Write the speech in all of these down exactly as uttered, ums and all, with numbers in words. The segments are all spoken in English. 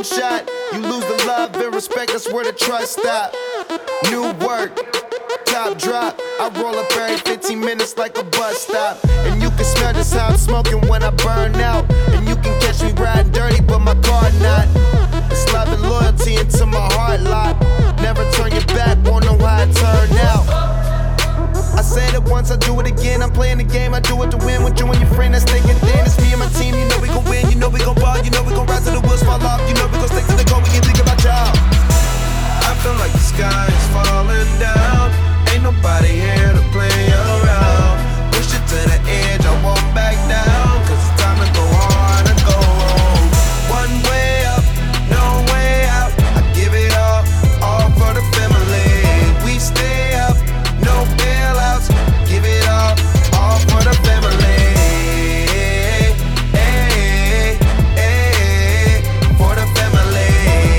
shot. You lose the love and respect, that's where the trust stop. New work, top drop. I roll up every fifteen minutes like a bus stop. And you can smell just how I'm smoking when I burn out. And you can catch me riding dirty, but my car not. It's love and loyalty into my heart lot. Never turn your back, won't know how it turned out. I said it once, I do it again. I'm playing the game, I do it to win. With you and your friend that's thinking thin. It's me and my team, you know we gon' win. You know we gon' ball, you know we gon' rise till the wheels fall off. You know we gon' stick to the goal, we can think about y'all. I feel like the sky is falling down. Ain't nobody here to play around. Push it to the edge, I won't back down. Cause it's time to go hard and go home. One way up, no way out. I give it all, all for the family. We stay up, no bailouts. Give it all, all for the family. Hey, hey, for the family.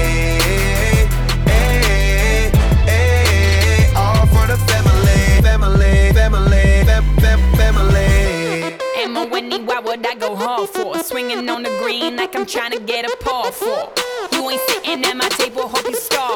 Hey, hey, all for the family. Family, family, fam, fam, family. Am I Whitney? Why would I go hard for? Swinging on the green like I'm trying to get a paw for. You ain't sitting at my table, hope you start.